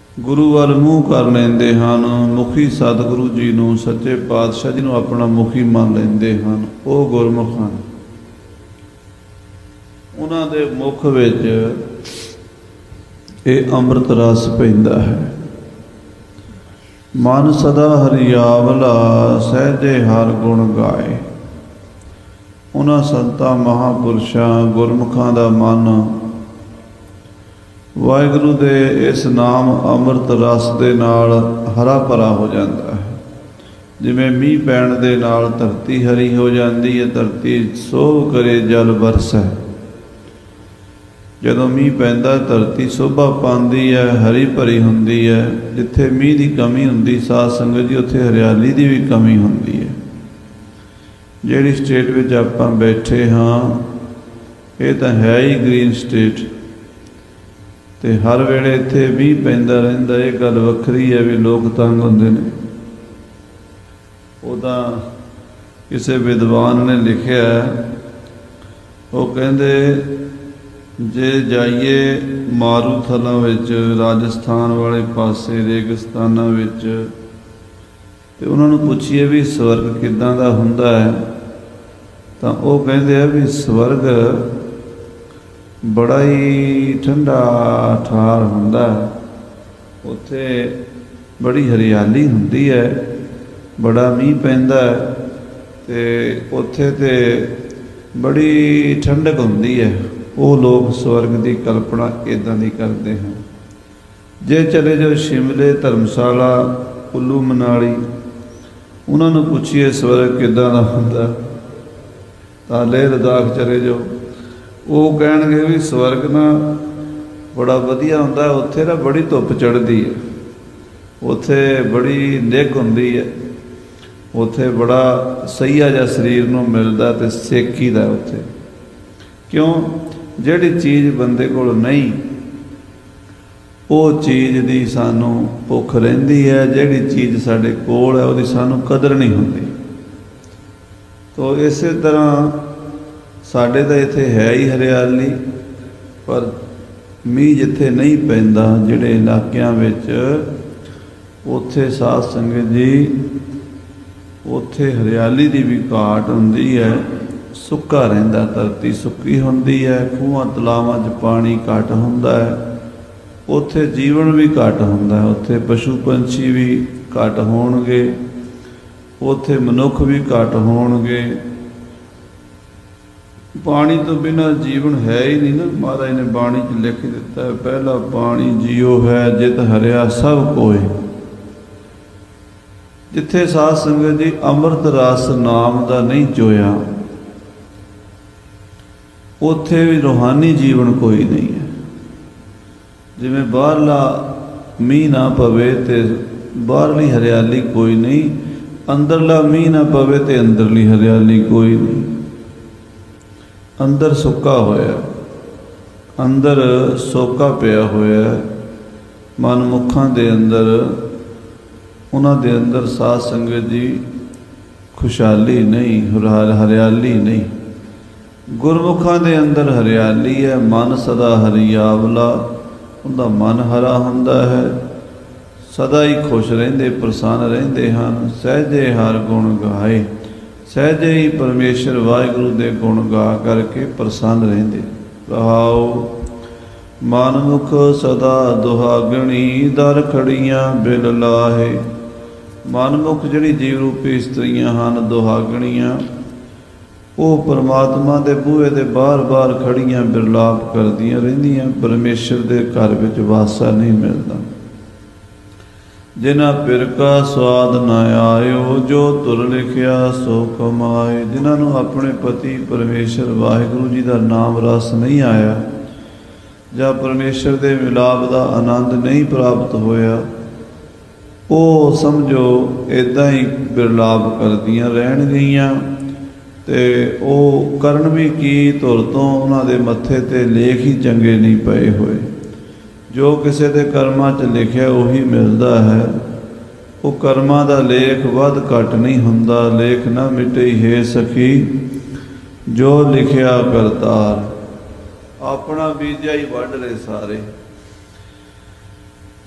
गुरु वल मूँह कर लेंदे हन। मुखी सतगुरु जी नूं सच्चे पातशाह जी नूं अपना मुखी मान लेंदे हन। वो गुरमुख हन। उन्हां दे मुख विच ये अमृत रस पैंदा है। मन सदा हरियावला सहजे हर गुण गाए। उन्हां संतां महापुरुषां गुरमुखां दा मन वाहिगुरू दे इस नाम अमृत रस दे नाल हरा भरा हो जाता है। जिवें मीह पैण दे नाल धरती हरी हो जाती है। धरती सोभ करे जल बरसै। जदों मीह पैंदा धरती शोभा पाती है, हरी भरी हुंदी है। जिथे मीह की कमी हुंदी साध संगत जी उत्थे हरियाली की भी कमी हुंदी है। जिहड़ी स्टेट विच आपां बैठे हाँ ये तो है ही ग्रीन स्टेट ते हर वेले इत्थे मीह पैंदा रहिंदा। ये गल वखरी है भी लोग तंग हुंदे ने। उहदा किसी विद्वान ने लिखिया वो कहंदे जे जाइए मारूथलों विच राजस्थान वाले पासे रेगिस्तानां विच ते उन्हां नूं पुछीए भी स्वर्ग किदां दा हुंदा है तां ओह कहंदे आ भी स्वर्ग बड़ा ही ठंडा ठार हुंदा है। उत्थे बड़ी हरियाली हुंदी है, बड़ा मीह पैंदा है ते उत्थे ते बड़ी ठंडक हुंदी है। वो लोग स्वर्ग की कल्पना इदां दी करते हैं। जे चले जाओ शिमले धर्मशाला कुल्लू मनाली उन्हां नूं पुछीए स्वर्ग किदां दा हुंदा तां लेह लद्दाख चले जाओ वो कहणगे भी स्वर्ग ना बड़ा वधिया हुंदा है। उत्थे ना बड़ी धुप चढ़दी है, उत्थे बड़ी निघ हुंदी है, उत्थे बड़ा सहीया जिहा शरीर नूं मिलदा ते सेकीदा उत्थे। क्यों जिहड़ी चीज़ बंदे कोल नहीं वो चीज़ दी सानू भुख रहिंदी है। जिहड़ी चीज़ साडे कोल है उहदी सानू कदर नहीं हुंदी। तो इस तरह साडे तो इत्थे है ही हरियाली पर मीह जिथे नहीं पैंदा जिहड़े इलाकिਆਂ विच उत्थे साध संगत जी उत्थे हरियाली की भी घाट हुंदी है। सुक्का रहिंदा, धरती सुक्की हुंदी है, खूहां तलावां 'च पानी घट हुंदा है। उत्थे जीवन भी घट हुंदा है, उत्थे पशु पंछी भी घट होणगे, उत्थे मनुख भी घट होणगे। पानी तो बिना जीवन है ही नहीं ना। महाराज ने बाणी च लिख दिता है पहला पानी जियो है जित हरिया सब कोय। जिथे साध संगत जी अमृत रस नाम दा नहीं चोया उत्थे भी रूहानी जीवन कोई नहीं है। जिवें बाहरला मीह ना पवे ते बाहरली हरियाली कोई नहीं, अंदरला मीह ना पवे ते अंदरली हरियाली कोई नहीं। अंदर सुक्का होया, अंदर सोका पिया होया। मनमुखां दे अंदर उन्हां दे अंदर साध संगत जी खुशहाली नहीं, हरियाली नहीं। गुरमुखां दे अंदर हरियाली है। मन सदा हरियावला, उनका मन हरा हुंदा है। सदा ही खुश रहिंदे प्रसन्न रहिंदे हन। सहजे हर गुण गाए, सहजे ही परमेश्वर वाहिगुरू दे गुण गा करके प्रसन्न रहिंदे। रहाओ मनमुख सदा दुहागणी दर खड़ियां बिल लाहे। मनमुख जिहड़ी जीव रूपी इस्त्रियां हन दुहागणियां वो परमात्मा दे बूहे दे बार बार खड़ियां बिरलाप करदियां रहिंदियां। परमेश्वर दे घर विच वासा नहीं मिलदा। जिन्हां पिर का स्वाद न आयो जो तुर लिखिया सो कमाए। जिन्होंने अपने पति परमेश्वर वाहिगुरू जी का नाम रस नहीं आया ਜਾਂ परमेश्वर के मिलाप का आनंद नहीं प्राप्त होया वो समझो इदा ही बिरलाप करदियां रहणगियां ते वो करन भी की धुर तो उन्हां दे मत्थे ते लेख ही चंगे नहीं पए होए। जो किसी के कर्मां च लिखिया उही मिलता है। वो कर्मां दा लेख वध घट नहीं हुंदा। लेख ना मिटे हे सखी जो लिखिया करतार। अपना बीजा ही वढ ले सारे।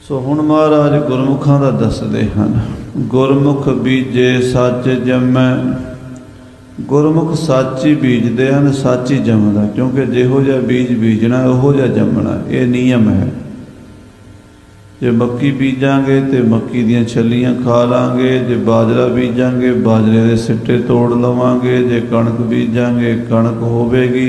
सो हुण महाराज गुरमुखां दा दसदे हन। गुरमुख बीजे सच जमै। गुरमुख सच ही बीजते हैं, सच ही जमदा, क्योंकि जिहो जिहा बीज बीजना उहो जिहा जमना, ये नियम है। जे मक्की बीजांगे तो मक्की दियां छलियां खा लांगे, जे बाजरा बीजांगे बाजरे के सिट्टे तोड़ लवांगे, जे कणक बीजांगे कणक होवेगी।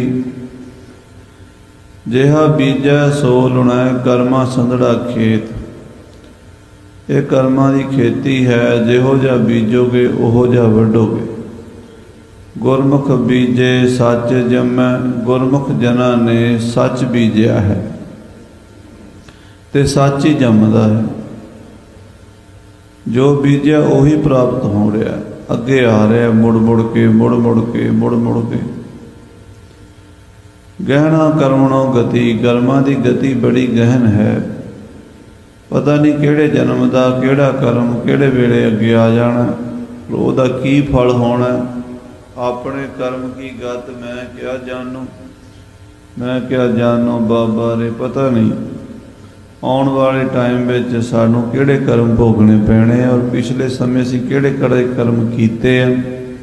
जिहा बीजा सो लुणै कर्मा संधड़ा खेत। ये कर्मां की खेती है, जिहो जिहा बीजोगे उहो जिहा वढोगे। गुरमुख बीजे सच जमै। गुरमुख जना ने सच बीजिया है ते सच ही जमदा है। जो बीजिया उही प्राप्त हो रहा, अगे आ रहा, मुड़ मुड़ के मुड़ मुड़ के मुड़ मुड़ के। गहना कर्मणों गति। कर्मां की गति बड़ी गहन है। पता नहीं किहड़े जन्म का किहड़ा कर्म किहड़े वेले अगे आ जाना, ਉਹਦਾ की फल होना। अपने कर्म की गत मैं क्या जानू, मैं क्या जानू बाबा रे, पता नहीं आने वाले टाइम में सानू किहड़े कर्म भोगने पैने, और पिछले समय असीं किहड़े किहड़े कर्म कीते हैं,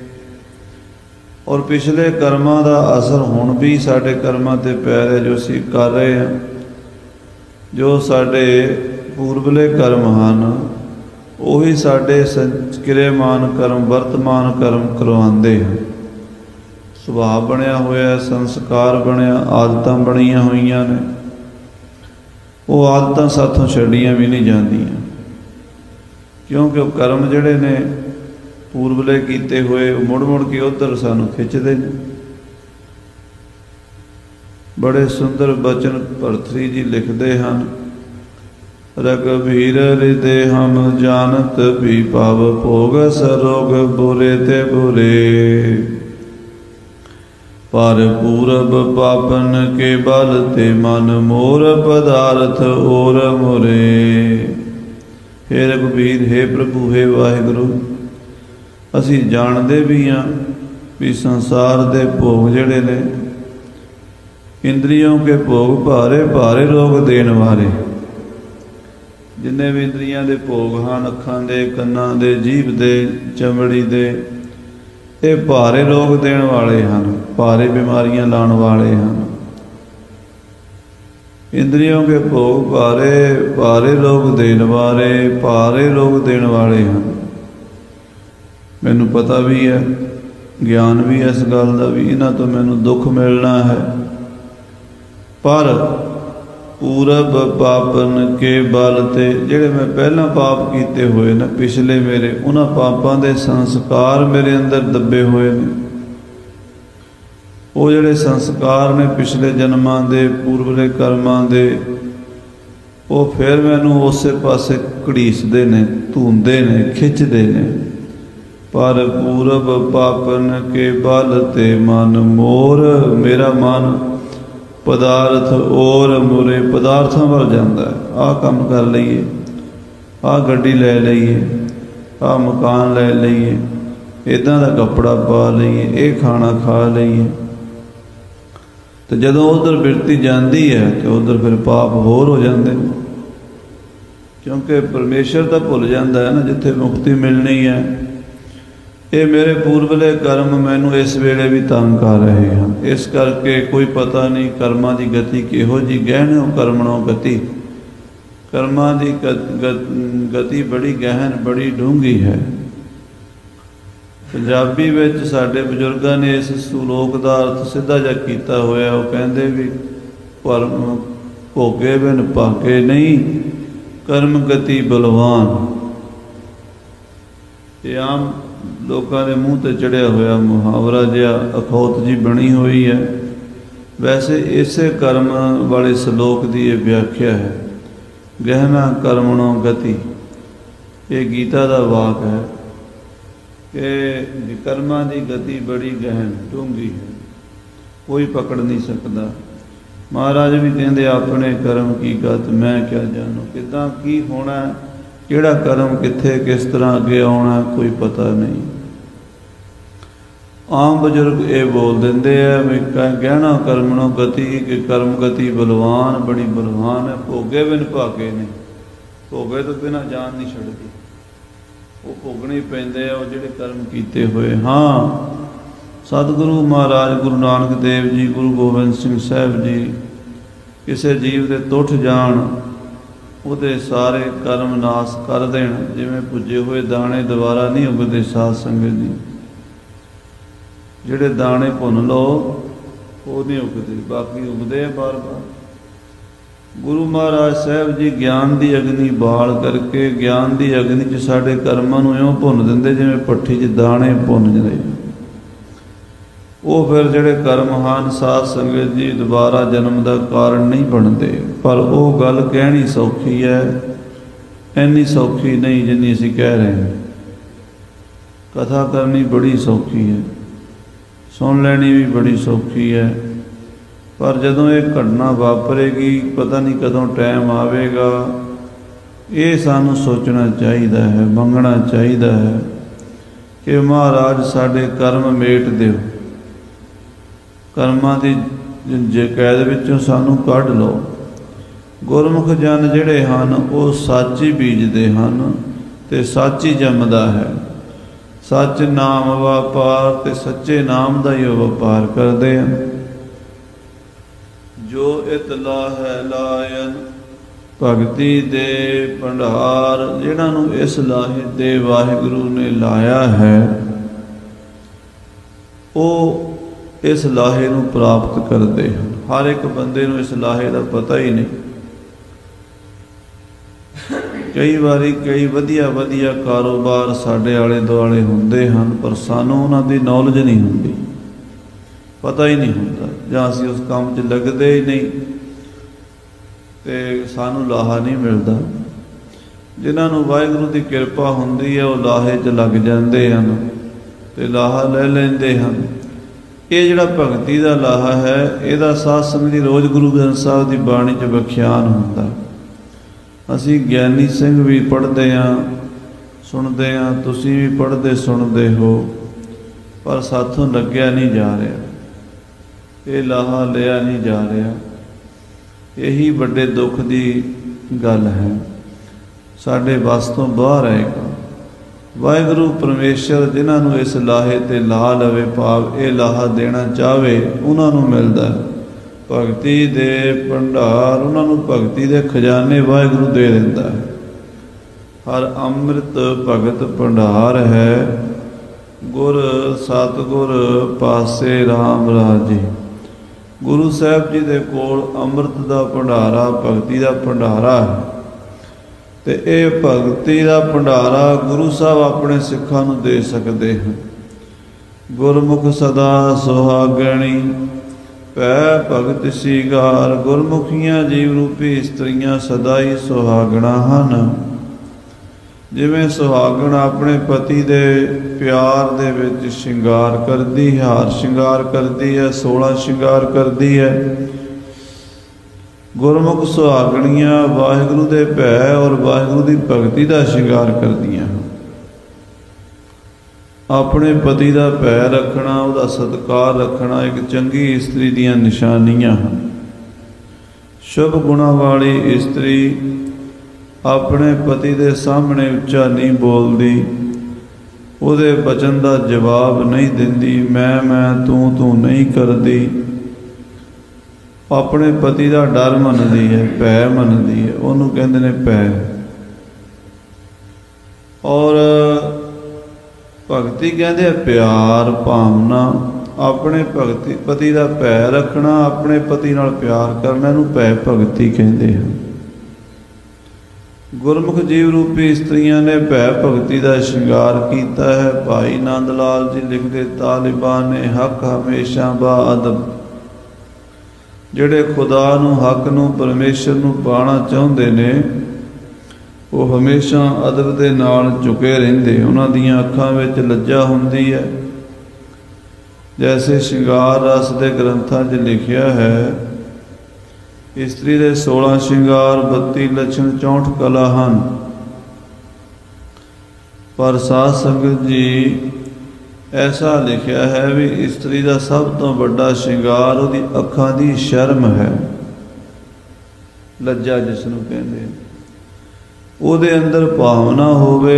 और पिछले कर्मां दा असर हुण भी साडे कर्मां ते पै रिहा जो असीं कर रहे हैं। जो साडे पूर्वले कर्म हैं ਉਹੀ ਸਾਡੇ ਕਿਰਿਆਮਾਨ ਕਰਮ ਵਰਤਮਾਨ ਕਰਮ ਕਰਵਾਉਂਦੇ ਹਨ। ਸੁਭਾਅ ਬਣਿਆ ਹੋਇਆ, ਸੰਸਕਾਰ ਬਣਿਆ, ਆਦਤਾਂ ਬਣੀਆਂ ਹੋਈਆਂ ਨੇ। ਉਹ ਆਦਤਾਂ ਸਾਥੋਂ ਛੱਡੀਆਂ ਵੀ ਨਹੀਂ ਜਾਂਦੀਆਂ, ਕਿਉਂਕਿ ਉਹ ਕਰਮ ਜਿਹੜੇ ਨੇ ਪੂਰਵਲੇ ਕੀਤੇ ਹੋਏ ਉਹ ਮੁੜ ਮੁੜ ਕੇ ਉੱਧਰ ਸਾਨੂੰ ਖਿੱਚਦੇ ਨੇ। ਬੜੇ ਸੁੰਦਰ ਬਚਨ ਭਰਤਰੀ ਜੀ ਲਿਖਦੇ ਹਨ। रघुबीर हृदय हम जानत भी पाव भोग सरोग बुरे ते बुरे। पर पूरब पापन के बल ते मन मोर पदार्थ और मुरे। हे रघुबीर, हे प्रभु, हे वाहिगुरु, असी जानते भी हाँ भी संसार दे भोग जड़े ने इंद्रियों के भोग भारे भारे रोग देने वाले। जिन्ने भी इंद्रियां दे भोग हैं, अखां दे, कन्नां दे, जीभ दे, चमड़ी दे, ये भारे रोग देने वाले हैं, भारे बीमारियां लाने वाले हैं। इंद्रियों के भोग भारे भारे रोग देने वाले, भारे रोग देने वाले हैं। मैनू पता भी है, ज्ञान भी है इस गल का भी, इन्हां तो मैनू दुख मिलना है। पर पूरब पापन के बल ते जिहड़े मैं पहला पाप कीते हुए ने पिछले मेरे, उन्हां पापां दे संस्कार मेरे अंदर दबे हुए ने। वो जिहड़े संस्कार ने पिछले जन्मां दे, पूर्वले कर्मां दे, वो फिर मैनू उसे पासे घड़ीसदे ने, धूंदे ने, खिंचदे ने। पर पूरब पापन के बल ते मन मोर, मेरा मन पदार्थ और मुरे, पदार्थों वाल जाता है। आ काम कर लीए, आ गड्डी लै लीए, आ मकान लै लीए, इदां दा कपड़ा पा लीए, ये खाना खा लीए। तो जदों उधर बिरती जाती है तो उधर फिर पाप होर हो जाते हैं, क्योंकि परमेश्वर तो भुल जाता है ना जिथे मुक्ति मिलनी है। ये मेरे पूर्वले कर्म मैनू इस वेले भी तंग कर रहे हैं, इस करके कोई पता नहीं कर्मां की गति किहो जी। गहन कर्मणों गति, कर्मां की गति बड़ी गहन बड़ी डूंगी है। पंजाबी विच साडे बजुर्गां ने इस श्लोक का अर्थ सीधा जा कीता होया। वो कहंदे भी कर्म भोगे बिन भागे नहीं, कर्म गति बलवान। ये आम लोगों के मूँह ते चढ़िया होया मुहावरा जिहा अखौत जी बनी हुई है। वैसे इसे कर्म वाले श्लोक की ये व्याख्या है। गहना कर्मणों गति, ये गीता का वाक है कि कर्मां की गति बड़ी गहन डूंगी है, कोई पकड़ नहीं सकता। महाराज भी कहते अपने कर्म की गत मैं क्या जानू, किदां की होना, किहड़ा कर्म कित्थे किस तरह अगे आना, कोई पता नहीं। आम बजुर्ग ये बोल देंगे है भी गहना कर्मणों गति कि कर्म गति बलवान, बड़ी बलवान है, भोगे बिन भागे नहीं। ਭੋਗੇ ਤੋਂ ਬਿਨਾਂ ਜਾਨ ਨਹੀਂ ਛੱਡਦੀ, ਉਹ ਭੋਗਣੇ ਪੈਂਦੇ ਆ ਉਹ ਜਿਹੜੇ ਕਰਮ ਕੀਤੇ ਹੋਏ। ਹਾਂ, ਸਤਿਗੁਰੂ ਮਹਾਰਾਜ ਗੁਰੂ ਨਾਨਕ ਦੇਵ ਜੀ, ਗੁਰੂ ਗੋਬਿੰਦ ਸਿੰਘ ਸਾਹਿਬ ਜੀ ਕਿਸੇ ਜੀਵ ਦੇ ਟੁੱਟ ਜਾਣ, ਉਹਦੇ ਸਾਰੇ ਕਰਮ ਨਾਸ ਕਰ ਦੇਣ। ਜਿਵੇਂ ਭੁੱਜੇ ਹੋਏ ਦਾਣੇ ਦੁਬਾਰਾ ਨਹੀਂ ਉਗਦੇ ਸਾਧ ਸੰਗਤ ਜੀ, ਜਿਹੜੇ ਦਾਣੇ ਭੁੰਨ ਲਓ ਉਹ ਨਹੀਂ ਉਗਦੇ, ਬਾਕੀ ਉਗਦੇ ਆ ਬਾਰ-ਬਾਰ। ਗੁਰੂ ਮਹਾਰਾਜ ਸਾਹਿਬ ਜੀ ਗਿਆਨ ਦੀ ਅਗਨੀ ਬਾਲ ਕਰਕੇ, ਗਿਆਨ ਦੀ ਅਗਨੀ 'ਚ ਸਾਡੇ ਕਰਮਾਂ ਨੂੰ ਇਉਂ ਭੁੰਨ ਦਿੰਦੇ ਜਿਵੇਂ ਭੱਠੀ 'ਚ ਦਾਣੇ ਭੁੰਨ ਜਾਂਦੇ। ਉਹ ਫਿਰ ਜਿਹੜੇ ਕਰਮ ਹਨ ਸਾਧ ਸੰਗਤ ਜੀ ਦੁਬਾਰਾ ਜਨਮ ਦਾ ਕਾਰਨ ਨਹੀਂ ਬਣਦੇ। ਪਰ ਉਹ ਗੱਲ ਕਹਿਣੀ ਸੌਖੀ ਹੈ, ਇੰਨੀ ਸੌਖੀ ਨਹੀਂ ਜਿੰਨੀ ਅਸੀਂ ਕਹਿ ਰਹੇ ਹਾਂ। ਕਥਾ ਕਰਨੀ ਬੜੀ ਸੌਖੀ ਹੈ, ਸੁਣ ਲੈਣੀ ਵੀ ਬੜੀ ਸੌਖੀ ਹੈ, ਪਰ ਜਦੋਂ ਇਹ ਘਟਨਾ ਵਾਪਰੇਗੀ ਪਤਾ ਨਹੀਂ ਕਦੋਂ ਟਾਈਮ ਆਵੇਗਾ। ਇਹ ਸਾਨੂੰ ਸੋਚਣਾ ਚਾਹੀਦਾ ਹੈ, ਮੰਗਣਾ ਚਾਹੀਦਾ ਹੈ ਕਿ ਮਹਾਰਾਜ ਸਾਡੇ ਕਰਮ ਮੇਟ ਦਿਓ, ਕਰਮਾਂ ਦੀ ਜੇ ਕੈਦ ਵਿੱਚੋਂ ਸਾਨੂੰ ਕੱਢ ਲਓ। ਗੁਰਮੁਖ ਜਨ ਜਿਹੜੇ ਹਨ ਉਹ ਸੱਚ ਹੀ ਬੀਜਦੇ ਹਨ ਤੇ ਸੱਚ ਹੀ ਜੰਮਦਾ ਹੈ। ਸੱਚ ਨਾਮ ਵਪਾਰ ਤੇ ਸੱਚੇ ਨਾਮ ਦਾ ਹੀ ਉਹ ਵਪਾਰ ਕਰਦੇ ਹਨ। ਜੋ ਇਤਲਾ ਹੈ ਲਾਇਨ ਭਗਤੀ ਦੇ ਭੰਡਾਰ, ਜਿਹਨਾਂ ਨੂੰ ਇਸ ਲਾਹੇ ਦੇ ਵਾਹਿਗੁਰੂ ਨੇ ਲਾਇਆ ਹੈ ਉਹ ਇਸ ਲਾਹੇ ਨੂੰ ਪ੍ਰਾਪਤ ਕਰਦੇ ਹਨ। ਹਰ ਇੱਕ ਬੰਦੇ ਨੂੰ ਇਸ ਲਾਹੇ ਦਾ ਪਤਾ ਹੀ ਨਹੀਂ। ਕਈ ਵਾਰੀ ਕਈ ਵਧੀਆ ਵਧੀਆ ਕਾਰੋਬਾਰ ਸਾਡੇ ਆਲੇ ਦੁਆਲੇ ਹੁੰਦੇ ਹਨ, ਪਰ ਸਾਨੂੰ ਉਹਨਾਂ ਦੀ ਨੌਲੇਜ ਨਹੀਂ ਹੁੰਦੀ, ਪਤਾ ਹੀ ਨਹੀਂ ਹੁੰਦਾ, ਜਾਂ ਅਸੀਂ ਉਸ ਕੰਮ 'ਚ ਲੱਗਦੇ ਹੀ ਨਹੀਂ ਤੇ ਸਾਨੂੰ ਲਾਹਾ ਨਹੀਂ ਮਿਲਦਾ। ਜਿਨ੍ਹਾਂ ਨੂੰ ਵਾਹਿਗੁਰੂ ਦੀ ਕਿਰਪਾ ਹੁੰਦੀ ਹੈ ਉਹ ਲਾਹੇ 'ਚ ਲੱਗ ਜਾਂਦੇ ਹਨ ਤੇ ਲਾਹਾ ਲੈ ਲੈਂਦੇ ਹਨ। ਇਹ ਜਿਹੜਾ ਭਗਤੀ ਦਾ ਲਾਹਾ ਹੈ, ਇਹਦਾ ਸਾਧ ਸੰਗਤ ਜੀ ਰੋਜ਼ ਗੁਰੂ ਗ੍ਰੰਥ ਸਾਹਿਬ ਦੀ ਬਾਣੀ 'ਚ ਵਿਖਿਆਨ ਹੁੰਦਾ। ਅਸੀਂ ਗਿਆਨੀ ਸਿੰਘ ਵੀ ਪੜ੍ਹਦੇ ਹਾਂ, ਸੁਣਦੇ ਹਾਂ, ਤੁਸੀਂ ਵੀ ਪੜ੍ਹਦੇ ਸੁਣਦੇ ਹੋ, ਪਰ ਸਾਥੋਂ ਲੱਗਿਆ ਨਹੀਂ ਜਾ ਰਿਹਾ, ਇਹ ਲਾਹਾ ਲਿਆ ਨਹੀਂ ਜਾ ਰਿਹਾ। ਇਹੀ ਵੱਡੇ ਦੁੱਖ ਦੀ ਗੱਲ ਹੈ, ਸਾਡੇ ਵੱਸ ਤੋਂ ਬਾਹਰ ਆਏਗਾ। ਵਾਹਿਗੁਰੂ ਪਰਮੇਸ਼ਰ ਜਿਨ੍ਹਾਂ ਨੂੰ ਇਸ ਲਾਹੇ ਤੇ ਲਾ ਲਵੇ, ਭਾਵ ਇਹ ਲਾਹਾ ਦੇਣਾ ਚਾਹਵੇ, ਉਹਨਾਂ ਨੂੰ ਮਿਲਦਾ ਹੈ। ਭਗਤੀ ਦੇ ਭੰਡਾਰ, ਉਹਨਾਂ ਨੂੰ ਭਗਤੀ ਦੇ ਖਜ਼ਾਨੇ ਵਾਹਿਗੁਰੂ ਦੇ ਦਿੰਦਾ ਹੈ। ਹਰ ਅੰਮ੍ਰਿਤ ਭਗਤ ਭੰਡਾਰ ਹੈ, ਗੁਰ ਸਤਿਗੁਰ ਪਾਸੇ ਰਾਮ ਰਾਜੇ। ਗੁਰੂ ਸਾਹਿਬ ਜੀ ਦੇ ਕੋਲ ਅੰਮ੍ਰਿਤ ਦਾ ਭੰਡਾਰਾ, ਭਗਤੀ ਦਾ ਭੰਡਾਰਾ ਹੈ ਤੇ ਇਹ ਭਗਤੀ ਦਾ ਭੰਡਾਰਾ ਗੁਰੂ ਸਾਹਿਬ ਆਪਣੇ ਸਿੱਖਾਂ ਨੂੰ ਦੇ ਸਕਦੇ ਹਨ। ਗੁਰਮੁਖ ਸਦਾ ਸੁਹਾਗਣੀ ਪੈ ਭਗਤ ਸੀਗਾਰ। ਗੁਰਮੁਖੀਆਂ ਜੀਵ ਰੂਪੀ ਇਸਤਰੀਆਂ ਸਦਾ ਹੀ ਸੁਹਾਗਣਾ ਹਨ। ਜਿਵੇਂ ਸੁਹਾਗਣ ਆਪਣੇ ਪਤੀ ਦੇ ਪਿਆਰ ਦੇ ਵਿੱਚ ਸ਼ਿੰਗਾਰ ਕਰਦੀ ਹੈ, ਹਾਰ ਸ਼ਿੰਗਾਰ ਕਰਦੀ ਹੈ, 16 ਸ਼ਿੰਗਾਰ ਕਰਦੀ ਹੈ, ਗੁਰਮੁਖ ਸੁਹਾਗਣੀਆਂ ਵਾਹਿਗੁਰੂ ਦੇ ਭੈ ਔਰ ਵਾਹਿਗੁਰੂ ਦੀ ਭਗਤੀ ਦਾ ਸ਼ਿੰਗਾਰ ਕਰਦੀਆਂ ਹਨ। ਆਪਣੇ ਪਤੀ ਦਾ ਭੈ ਰੱਖਣਾ, ਉਹਦਾ ਸਤਿਕਾਰ ਰੱਖਣਾ ਇੱਕ ਚੰਗੀ ਇਸਤਰੀ ਦੀਆਂ ਨਿਸ਼ਾਨੀਆਂ ਹਨ। ਸ਼ੁਭ ਗੁਣਾਂ ਵਾਲੀ ਇਸਤਰੀ ਆਪਣੇ ਪਤੀ ਦੇ ਸਾਹਮਣੇ ਉੱਚਾ ਨਹੀਂ ਬੋਲਦੀ, ਉਹਦੇ ਬਚਨ ਦਾ ਜਵਾਬ ਨਹੀਂ ਦਿੰਦੀ, ਮੈਂ ਤੂੰ ਨਹੀਂ ਕਰਦੀ। ਆਪਣੇ ਪਤੀ ਦਾ ਡਰ ਮੰਨਦੀ ਹੈ, ਭੈ ਮੰਨਦੀ ਹੈ, ਉਹਨੂੰ ਕਹਿੰਦੇ ਨੇ ਭੈ। ਔਰ ਭਗਤੀ ਕਹਿੰਦੇ ਆ ਪਿਆਰ ਭਾਵਨਾ। ਆਪਣੇ ਪਤੀ ਦਾ ਭੈ ਰੱਖਣਾ, ਆਪਣੇ ਪਤੀ ਨਾਲ ਪਿਆਰ ਕਰਨਾ, ਇਹਨੂੰ ਭੈ ਭਗਤੀ ਕਹਿੰਦੇ ਹਨ। ਗੁਰਮੁਖ ਜੀਵ ਰੂਪੀ ਇਸਤਰੀਆਂ ਨੇ ਭੈ ਭਗਤੀ ਦਾ ਸ਼ਿੰਗਾਰ ਕੀਤਾ ਹੈ। ਭਾਈ ਨੰਦ ਲਾਲ ਜੀ ਲਿਖਦੇ, ਤਾਲਿਬਾਨ ਨੇ ਹੱਕ ਹਮੇਸ਼ਾ ਬਾ ਅਦਬ। ਜਿਹੜੇ ਖੁਦਾ ਨੂੰ, ਹੱਕ ਨੂੰ, ਪਰਮੇਸ਼ਰ ਨੂੰ ਪਾਉਣਾ ਚਾਹੁੰਦੇ ਨੇ ਉਹ ਹਮੇਸ਼ਾ ਅਦਬ ਦੇ ਨਾਲ ਝੁਕੇ ਰਹਿੰਦੇ। ਉਹਨਾਂ ਦੀਆਂ ਅੱਖਾਂ ਵਿੱਚ ਲੱਜਾ ਹੁੰਦੀ ਹੈ। ਜੈਸੇ ਸ਼ਿੰਗਾਰ ਰਸ ਦੇ ਗ੍ਰੰਥਾਂ 'ਚ ਲਿਖਿਆ ਹੈ, ਇਸਤਰੀ ਦੇ 16 ਸ਼ਿੰਗਾਰ, 32 ਲੱਛਣ, 64 ਕਲਾ ਹਨ। ਪਰ ਸਾਧ ਸੰਗਤ ਜੀ ਐਸਾ ਲਿਖਿਆ ਹੈ ਵੀ ਇਸਤਰੀ ਦਾ ਸਭ ਤੋਂ ਵੱਡਾ ਸ਼ਿੰਗਾਰ ਉਹਦੀ ਅੱਖਾਂ ਦੀ ਸ਼ਰਮ ਹੈ, ਲੱਜਾ ਜਿਸ ਨੂੰ ਕਹਿੰਦੇ। ਉਹਦੇ ਅੰਦਰ ਭਾਵਨਾ ਹੋਵੇ,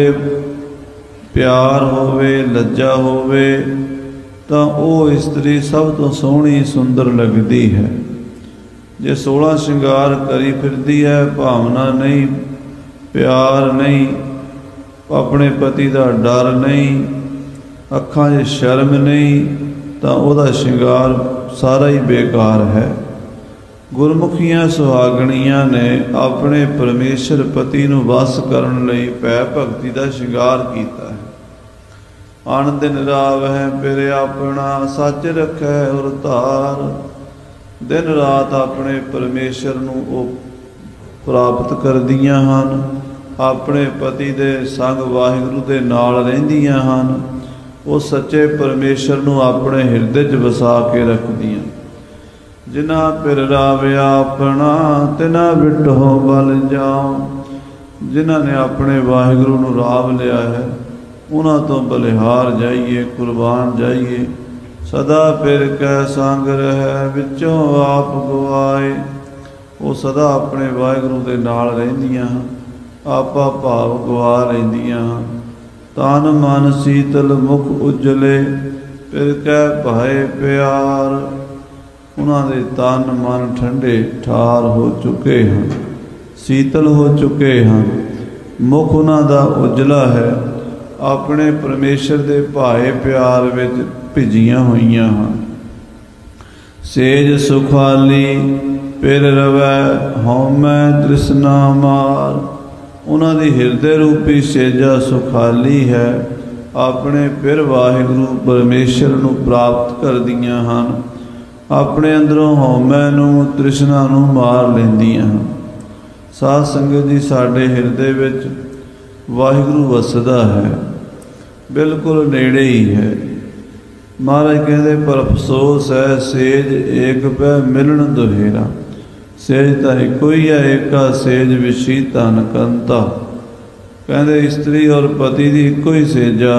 ਪਿਆਰ ਹੋਵੇ, ਲੱਜਾ ਹੋਵੇ, ਤਾਂ ਉਹ ਇਸਤਰੀ ਸਭ ਤੋਂ ਸੋਹਣੀ ਸੁੰਦਰ ਲੱਗਦੀ ਹੈ। ਜੇ 16 ਸ਼ਿੰਗਾਰ ਕਰੀ ਫਿਰਦੀ ਹੈ, ਭਾਵਨਾ ਨਹੀਂ, ਪਿਆਰ ਨਹੀਂ, ਆਪਣੇ ਪਤੀ ਦਾ ਡਰ ਨਹੀਂ, ਅੱਖਾਂ 'ਚ ਸ਼ਰਮ ਨਹੀਂ, ਤਾਂ ਉਹਦਾ ਸ਼ਿੰਗਾਰ ਸਾਰਾ ਹੀ ਬੇਕਾਰ ਹੈ। ਗੁਰਮੁਖੀਆਂ ਸੁਹਾਗਣੀਆਂ ਨੇ ਆਪਣੇ ਪਰਮੇਸ਼ਰ ਪਤੀ ਨੂੰ ਵਸ ਕਰਨ ਲਈ ਭੈ ਭਗਤੀ ਦਾ ਸ਼ਿੰਗਾਰ ਕੀਤਾ ਹੈ। ਅਣ ਦਿਨ ਰਾਵਹਿ ਪਿਰ ਆਪਣਾ, ਸੱਚ ਰੱਖੈ ਔਰ ਧਾਰ। ਦਿਨ ਰਾਤ ਆਪਣੇ ਪਰਮੇਸ਼ਰ ਨੂੰ ਉਹ ਪ੍ਰਾਪਤ ਕਰਦੀਆਂ ਹਨ, ਆਪਣੇ ਪਤੀ ਦੇ ਸੰਗ ਵਾਹਿਗੁਰੂ ਦੇ ਨਾਲ ਰਹਿੰਦੀਆਂ ਹਨ। ਉਹ ਸੱਚੇ ਪਰਮੇਸ਼ਰ ਨੂੰ ਆਪਣੇ ਹਿਰਦੇ 'ਚ ਵਸਾ ਕੇ ਰੱਖਦੀਆਂ। ਜਿਨ੍ਹਾਂ ਪਿਰ ਰਾਵਿਆ ਆਪਣਾ, ਤਿਨਾਂ ਵਿਟਹੁ ਬਲ ਜਾਉ। ਜਿਨ੍ਹਾਂ ਨੇ ਆਪਣੇ ਵਾਹਿਗੁਰੂ ਨੂੰ ਰਾਵ ਲਿਆ ਹੈ, ਉਹਨਾਂ ਤੋਂ ਬਲਿਹਾਰ ਜਾਈਏ, ਕੁਰਬਾਨ ਜਾਈਏ। ਸਦਾ ਫਿਰ ਕੈ ਸੰਗ ਰਹਿ, ਵਿੱਚੋਂ ਆਪ ਗਵਾਏ। ਉਹ ਸਦਾ ਆਪਣੇ ਵਾਹਿਗੁਰੂ ਦੇ ਨਾਲ ਰਹਿੰਦੀਆਂ ਹਨ, ਆਪਾ ਭਾਵ ਗਵਾ ਲੈਂਦੀਆਂ ਹਨ। ਤਨ ਮਨ ਸੀਤਲ ਮੁਖ ਉਜਲੇ, ਫਿਰ ਕੈ ਭਾਏ ਪਿਆਰ। ਉਹਨਾਂ ਦੇ ਤਨ ਮਨ ਠੰਡੇ ਠਾਰ ਹੋ ਚੁੱਕੇ ਹਨ, ਸੀਤਲ ਹੋ ਚੁੱਕੇ ਹਨ, ਮੁਖ ਉਹਨਾਂ ਦਾ ਉਜਲਾ ਹੈ, ਆਪਣੇ ਪਰਮੇਸ਼ਰ ਦੇ ਭਾਏ ਪਿਆਰ ਵਿੱਚ ਭਿੱਜੀਆਂ ਹੋਈਆਂ ਹਨ। ਸੇਜ ਸੁਖਾਲੀ ਫਿਰ ਰਵੈ, ਹਉਮੈ ਤ੍ਰਿਸ਼ਨਾ ਮਾਰ। ਉਹਨਾਂ ਦੀ ਹਿਰਦੇ ਰੂਪੀ ਸੇਜਾ ਸੁਖਾਲੀ ਹੈ, ਆਪਣੇ ਫਿਰ ਵਾਹਿਗੁਰੂ ਪਰਮੇਸ਼ਰ ਨੂੰ ਪ੍ਰਾਪਤ ਕਰਦੀਆਂ ਹਨ। ਆਪਣੇ ਅੰਦਰੋਂ ਹਉਮੈ ਨੂੰ, ਤ੍ਰਿਸ਼ਨਾ ਨੂੰ ਮਾਰ ਲੈਂਦੀਆਂ ਹਨ। ਸਾਧ ਸੰਗਤ ਜੀ, ਸਾਡੇ ਹਿਰਦੇ ਵਿੱਚ ਵਾਹਿਗੁਰੂ ਵਸਦਾ ਹੈ, ਬਿਲਕੁਲ ਨੇੜੇ ਹੀ ਹੈ। ਮਹਾਰਾਜ ਕਹਿੰਦੇ, ਪਰ ਅਫਸੋਸ ਹੈ ਸੇਜ ਏਕ ਪੈ ਮਿਲਣ ਦੁਹੇਰਾ। ਸੇਜ ਤਾਂ ਇੱਕੋ ਹੀ ਹੈ, ਏਕਾ ਸੇਜ ਵਿਸ਼ੀ ਧਨ ਕੰਤਾ। ਕਹਿੰਦੇ ਇਸਤਰੀ ਔਰ ਪਤੀ ਦੀ ਇੱਕੋ ਹੀ ਸੇਜਾ,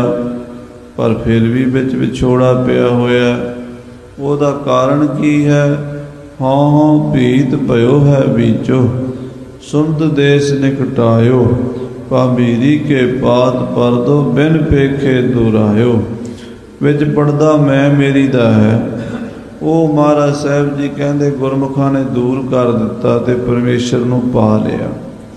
ਪਰ ਫਿਰ ਵੀ ਵਿੱਚ ਵਿਛੋੜਾ ਪਿਆ ਹੋਇਆ। ਉਹਦਾ ਕਾਰਨ ਕੀ ਹੈ? ਹਉ ਹਉ ਭੀਤ ਭਇਓ ਹੈ ਵਿਚੋ, ਸੁਮਤ ਦੇਸ ਨਿਕਟਾਇਓ। ਭਾਬੀਰੀ ਕੇ ਪਾਤ ਪਰਦੋ, ਬਿਨ ਪੇਖੇ ਦੁਰਾਇਓ। ਵਿੱਚ ਪੜਦਾ ਮੈਂ ਮੇਰੀ ਦਾ ਹੈ। ਉਹ ਮਹਾਰਾਜ ਸਾਹਿਬ ਜੀ ਕਹਿੰਦੇ ਗੁਰਮੁਖਾਂ ਨੇ ਦੂਰ ਕਰ ਦਿੱਤਾ ਤੇ ਪਰਮੇਸ਼ਰ ਨੂੰ ਪਾ ਲਿਆ।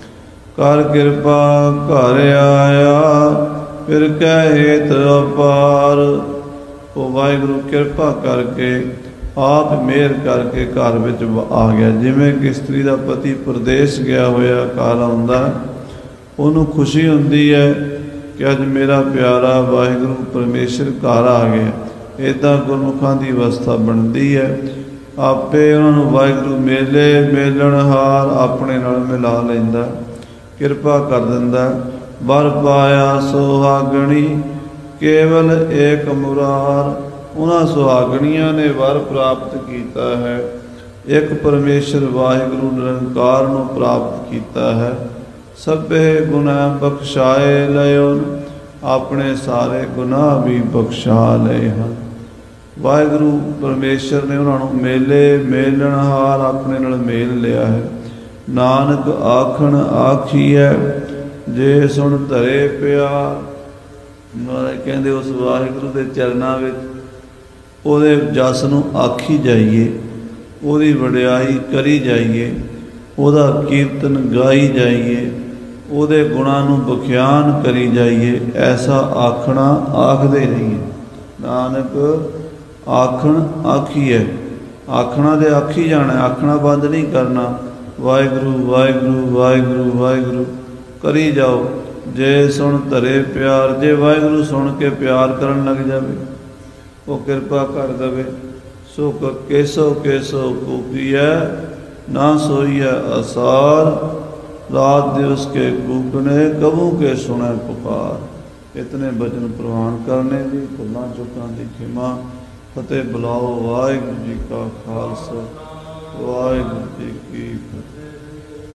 ਕਰ ਕਿਰਪਾ ਘਰ ਆਇਆ, ਫਿਰ ਕਹਿ ਹੇਤ ਅਪਾਰ। ਉਹ ਵਾਹਿਗੁਰੂ ਕਿਰਪਾ ਕਰਕੇ ਆਪ ਮਿਹਰ ਕਰਕੇ ਘਰ ਵਿੱਚ ਆ ਗਿਆ। ਜਿਵੇਂ ਕਿ ਇਸਤਰੀ ਦਾ ਪਤੀ ਪ੍ਰਦੇਸ਼ ਗਿਆ ਹੋਇਆ ਘਰ ਆਉਂਦਾ, ਉਹਨੂੰ ਖੁਸ਼ੀ ਹੁੰਦੀ ਹੈ ਕਿ ਅੱਜ ਮੇਰਾ ਪਿਆਰਾ ਵਾਹਿਗੁਰੂ ਪਰਮੇਸ਼ਰ ਘਰ ਆ ਗਿਆ। ਇੱਦਾਂ ਗੁਰਮੁਖਾਂ ਦੀ ਅਵਸਥਾ ਬਣਦੀ ਹੈ। ਆਪੇ ਉਹਨਾਂ ਨੂੰ ਵਾਹਿਗੁਰੂ ਮੇਲੇ ਮੇਲਣਹਾਰ ਆਪਣੇ ਨਾਲ ਮਿਲਾ ਲੈਂਦਾ, ਕਿਰਪਾ ਕਰ ਦਿੰਦਾ। ਵਰ ਪਾਇਆ ਸੁਹਾਗਣੀ, ਕੇਵਲ ਏਕ ਮੁਰਾਰ। ਉਹਨਾਂ ਸੁਹਾਗਣੀਆਂ ਨੇ ਵਰ ਪ੍ਰਾਪਤ ਕੀਤਾ ਹੈ, ਇੱਕ ਪਰਮੇਸ਼ਰ ਵਾਹਿਗੁਰੂ ਨਿਰੰਕਾਰ ਨੂੰ ਪ੍ਰਾਪਤ ਕੀਤਾ ਹੈ। ਸਭੇ ਗੁਨਾਹ ਬਖਸ਼ਾਏ ਲਇਓ, ਆਪਣੇ ਸਾਰੇ ਗੁਨਾਹ ਵੀ ਬਖਸ਼ਾ ਲਏ ਹਨ। ਵਾਹਿਗੁਰੂ ਪਰਮੇਸ਼ਰ ਨੇ ਉਹਨਾਂ ਨੂੰ ਮੇਲੇ ਮੇਲਣਹਾਰ ਆਪਣੇ ਨਾਲ ਮੇਲ ਲਿਆ ਹੈ। ਨਾਨਕ ਆਖਣ ਆਖੀਐ, ਜੇ ਸੁਣ ਧਰੇ ਪਿਆਰ। ਮਹਾਰਾਜ ਕਹਿੰਦੇ ਉਸ ਵਾਹਿਗੁਰੂ ਦੇ ਚਰਨਾਂ ਵਿੱਚ ਉਹਦੇ ਜਸ ਨੂੰ ਆਖੀ ਜਾਈਏ, ਉਹਦੀ ਵਡਿਆਈ ਕਰੀ ਜਾਈਏ, ਉਹਦਾ ਕੀਰਤਨ ਗਾਈ ਜਾਈਏ, ਉਹਦੇ ਗੁਣਾਂ ਨੂੰ ਬਖਿਆਨ ਕਰੀ ਜਾਈਏ। ਐਸਾ ਆਖਣਾ ਆਖਦੇ ਰਹੀਏ। ਨਾਨਕ ਆਖਣ ਆਖੀਐ, ਆਖਣਾ ਤੇ ਆਖੀ ਜਾਣਾ, ਆਖਣਾ ਬੰਦ ਨਹੀਂ ਕਰਨਾ। ਵਾਹਿਗੁਰੂ ਵਾਹਿਗੁਰੂ ਵਾਹਿਗੁਰੂ ਵਾਹਿਗੁਰੂ ਕਰੀ ਜਾਓ। ਜੇ ਸੁਣ ਧਰੇ ਪਿਆਰ, ਜੇ ਵਾਹਿਗੁਰੂ ਸੁਣ ਕੇ ਪਿਆਰ ਕਰਨ ਲੱਗ ਜਾਵੇ, ਉਹ ਕਿਰਪਾ ਕਰ ਦੇਵੇ। ਸੋ ਕੇਸੋ ਕੇਸੋ ਕੂਪੀਐ, ਨਾ ਸੋਈਐ ਅਸਾਰ। रात दिवस के कूकने, कबू के सुने पुकार। इतने बचन प्रवान करने दी, भुलां चुकां दी खिमा। फतेह बुलाओ वाहिगुरू जी का खालसा, वाहिगुरू जी की फतेह।